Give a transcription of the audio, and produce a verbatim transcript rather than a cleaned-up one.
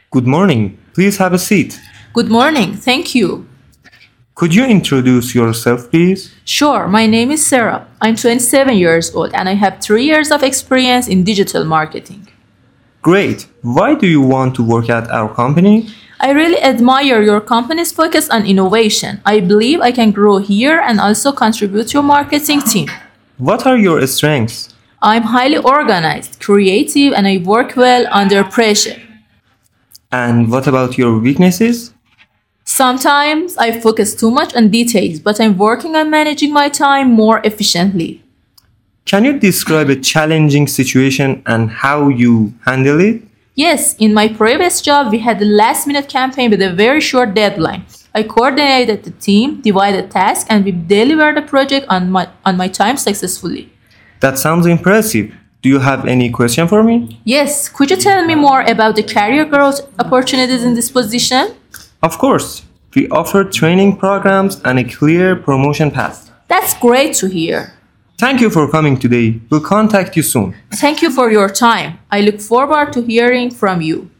Good morning. Please have a seat. Good morning, thank you. Could you introduce yourself, please? Sure, my name is Sarah. I'm twenty-seven years old and I have three years of experience in digital marketing. Great. Why do you want to work at our company? I really admire your company's focus on innovation. I believe I can grow here and also contribute to your marketing team. What are your strengths? I'm highly organized, creative, and I work well under pressure. And what about your weaknesses? Sometimes I focus too much on details, but I'm working on managing my time more efficiently. Can you describe a challenging situation and how you handle it? Yes, in my previous job, we had a last minute campaign with a very short deadline. I coordinated the team, divided tasks, and we delivered the project on my, on my time successfully. That sounds impressive. Do you have any question for me? Yes, could you tell me more about the career growth opportunities in this position? Of course. We offer training programs and a clear promotion path. That's great to hear. Thank you for coming today. We'll contact you soon. Thank you for your time. I look forward to hearing from you.